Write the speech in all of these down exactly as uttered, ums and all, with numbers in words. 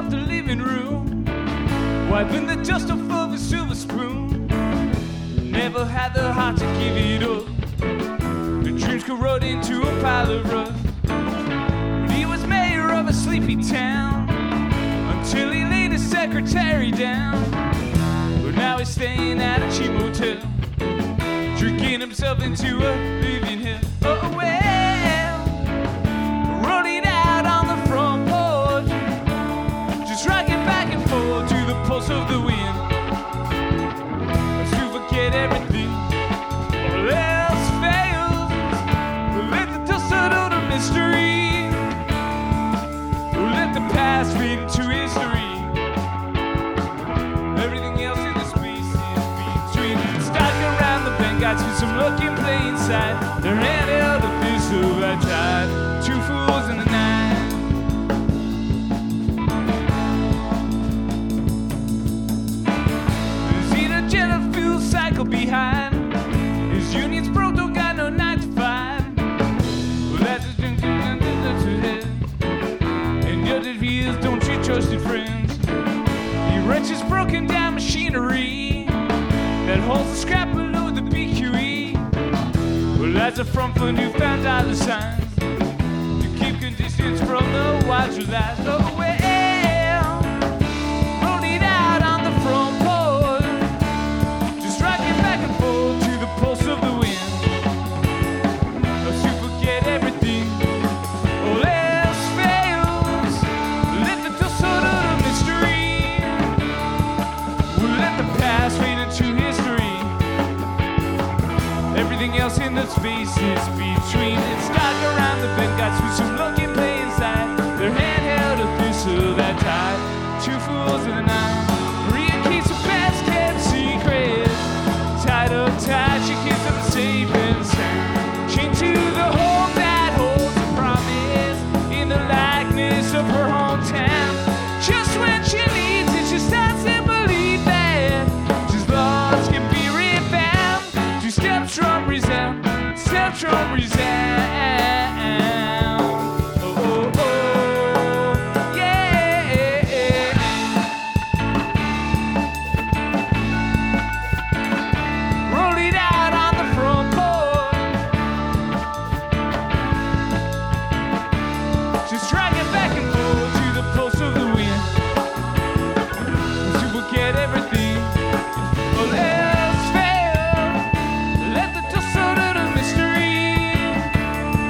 off the living room, wiping the dust off of his silver spoon. Never had the heart to give it up. The dreams corrode into a pile of rust. He was mayor of a sleepy town until he laid his secretary down. But now he's staying at a cheap motel, drinking himself into a living hell. Oh well, rolling out on the front porch, just rocking back and forth to the pulse of the wind. To forget everything, all else fails. Let the dust settle the mystery. Let the past fade into history. Everything else in the space is between. Stuck around the bend, got to some luck in plain sight. Their hand held a thistle that tried. Two fools in the night. See the jet fuel cycle behind. His union's broke, don't got no nine to five. Well, that's a drink and that's a head. And yet it feels, don't treat trusted friends. He wrenches broken down machinery that holds the scrap below the B Q E. Well, that's a front for newfound dollar signs to keep conditions from the wild to last. Oh, well, rolling out on the front porch, just rocking back and forth to the pulse of the wind. To forget everything, all else fails. Let the dust settle the mystery. We'll let the past fade into history. Everything else in the space is between. It's stuck around the bend, got to some luck in plain sight. Their hand held a thistle that tied. Two fools in the night. Maria keeps her best kept secret. Tied up tight, she keeps them safe and sound. Chained to the home that holds a promise in the likeness of her hometown. Just when she needs it, she starts to believe that she's lost can be refound. Two steps from resound, steps from resound. Oh, oh, oh, yeah. Roll it out on the front porch, just dragging back and forth to the pulse of the wind. To forget everything, all else fails. Let the dust settle the mystery.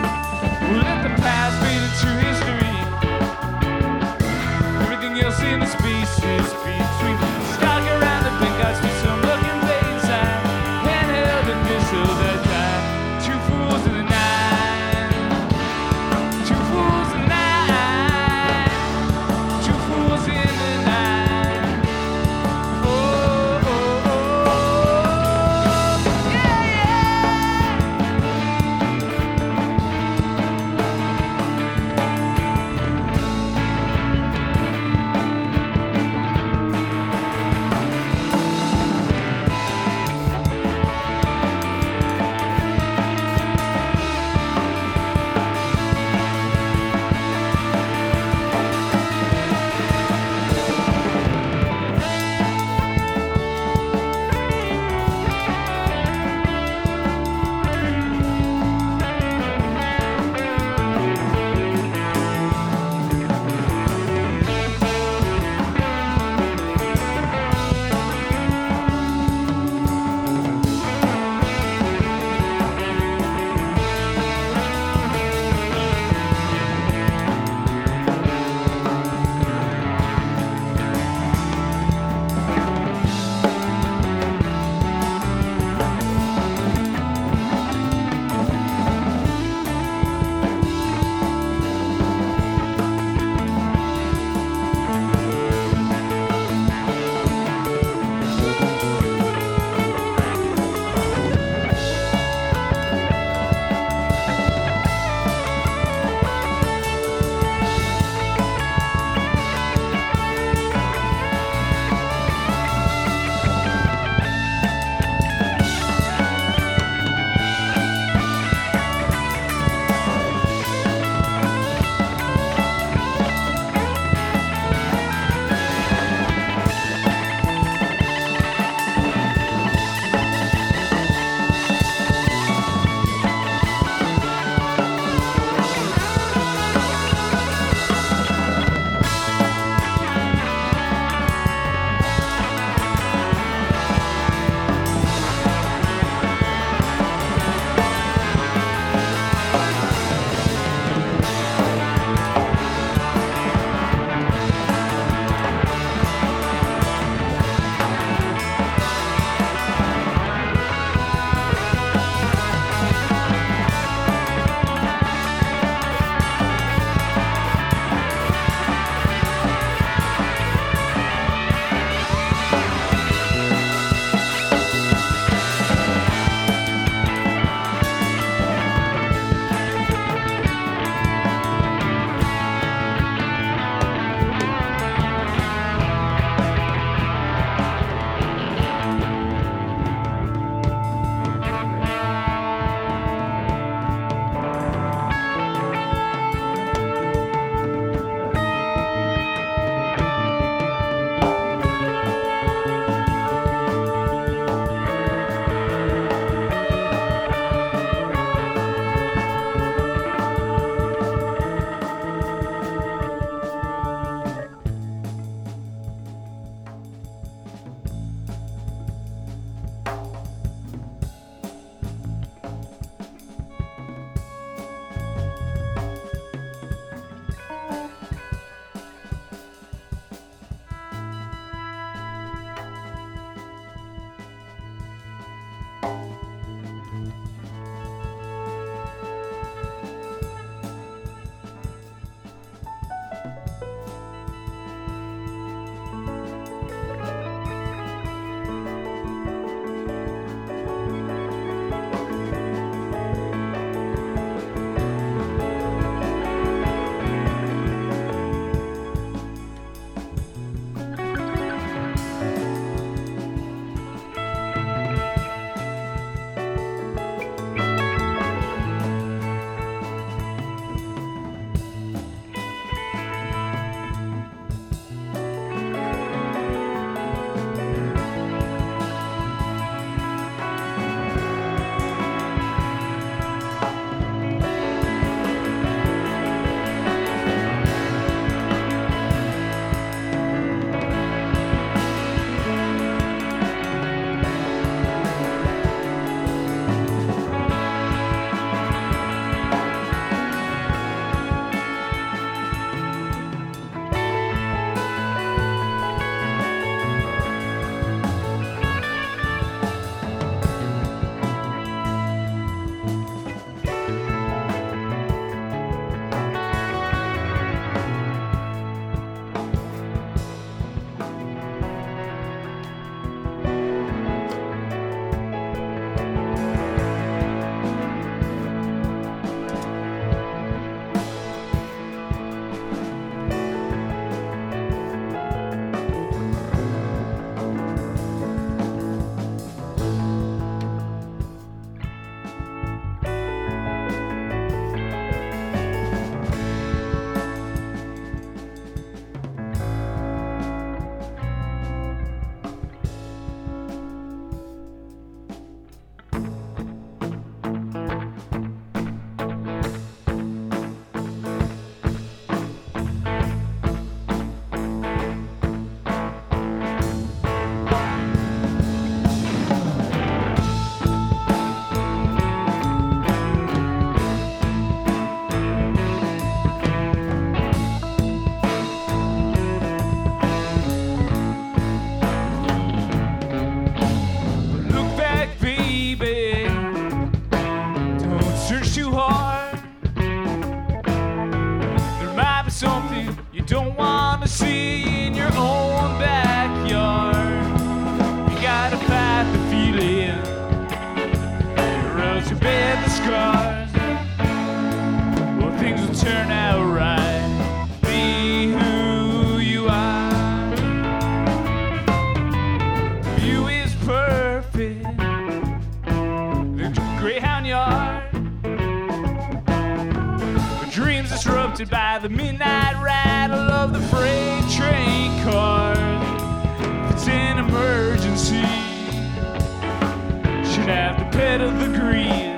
haunted by the midnight rattle of the freight train cars. If it's an emergency, should have the pedal the green.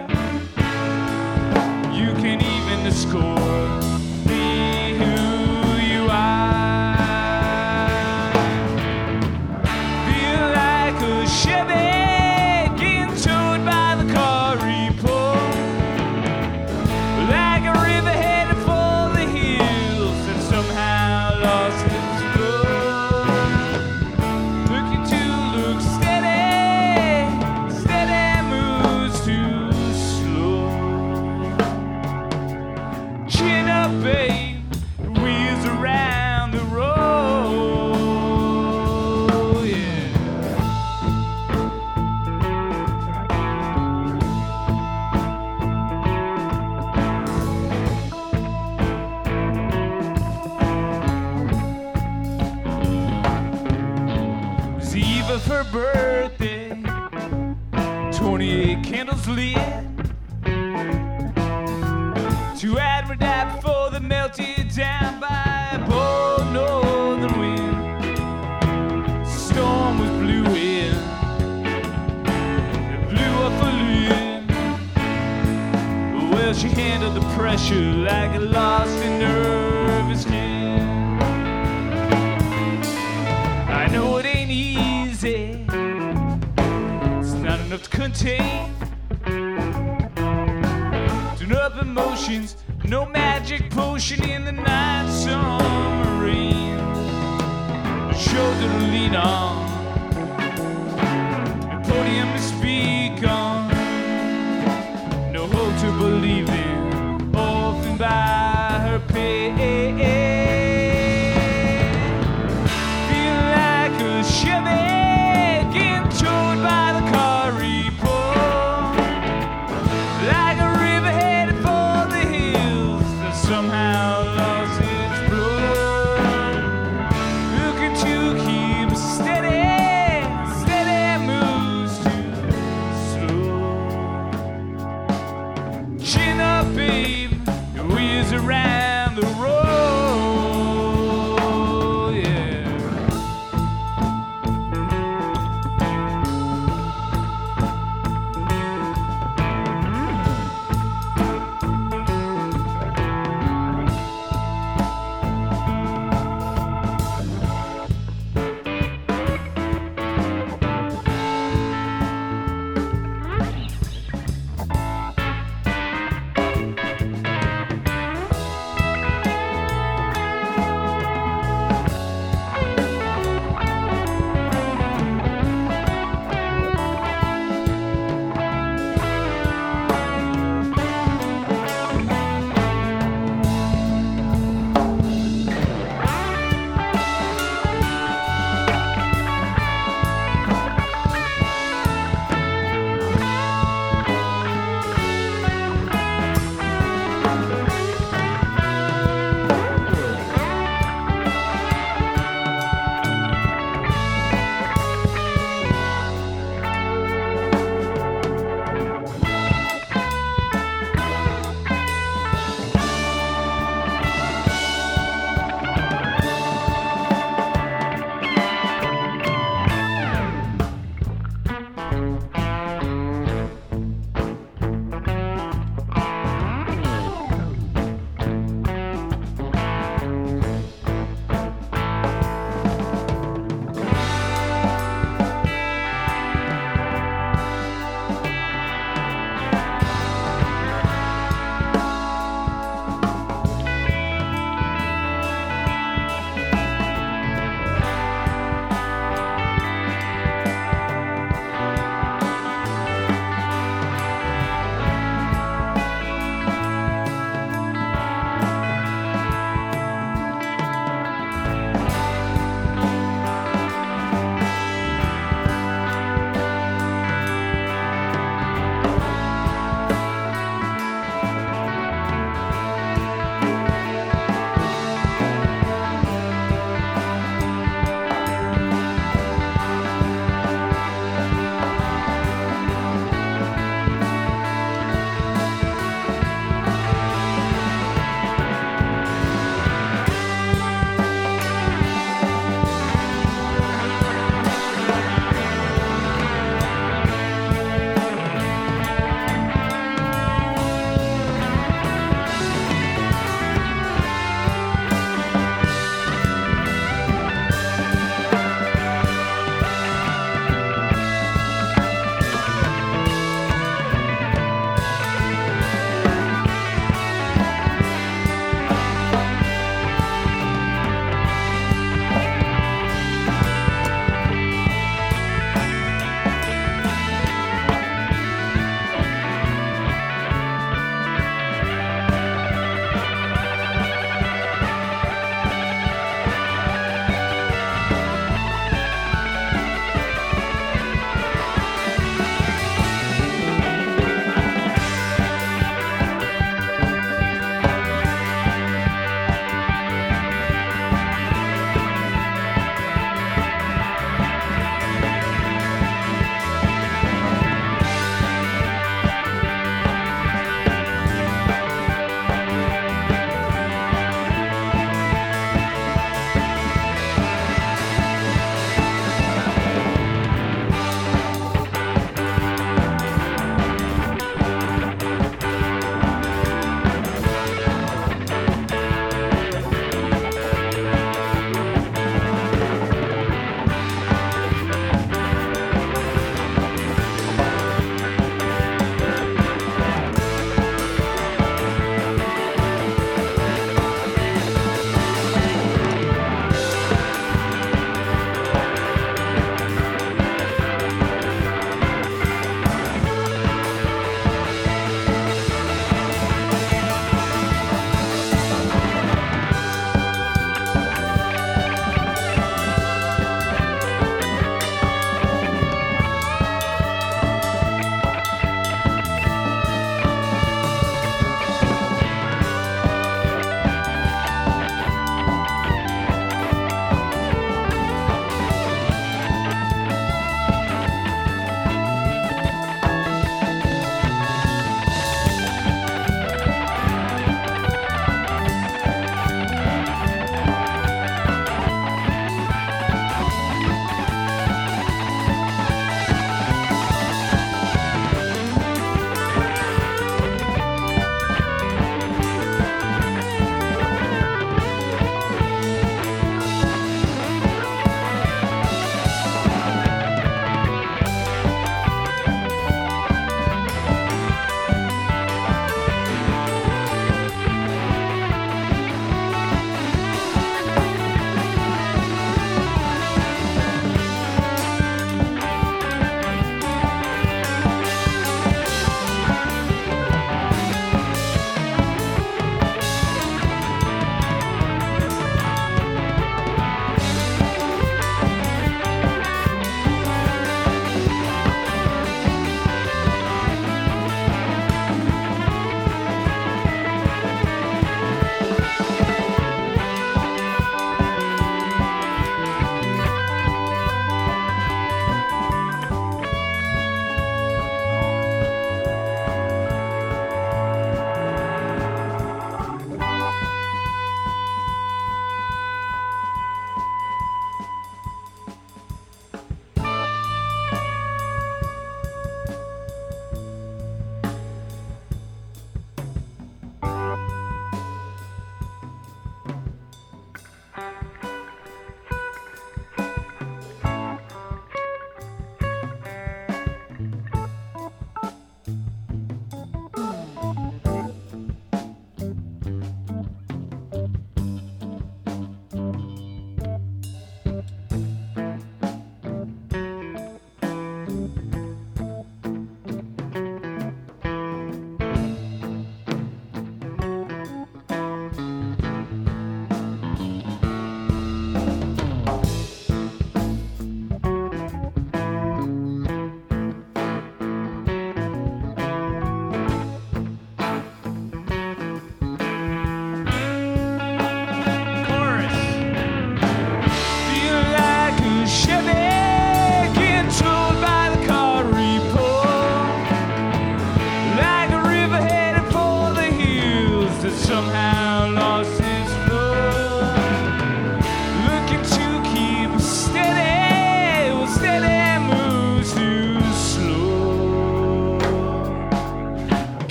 You can even score. Be who you are. Feel like a Chevy getting towed by the car repo. Like a river headed for the hills and somehow lost its flow. Looking to look steady, steady moves too slow. Chin up, babe, wheels around the road, yeah. It was the eve of her birthday, twenty-eight candles lit. To Admiral before they melted down by a bold northern wind. Storm was brewing, it blew up a lid. Well, she handled the pressure like a lost and nervous kid. I know it ain't easy, it's not enough to contain. Up emotions, no magic potion in the night summer rain. A shoulder to lean on,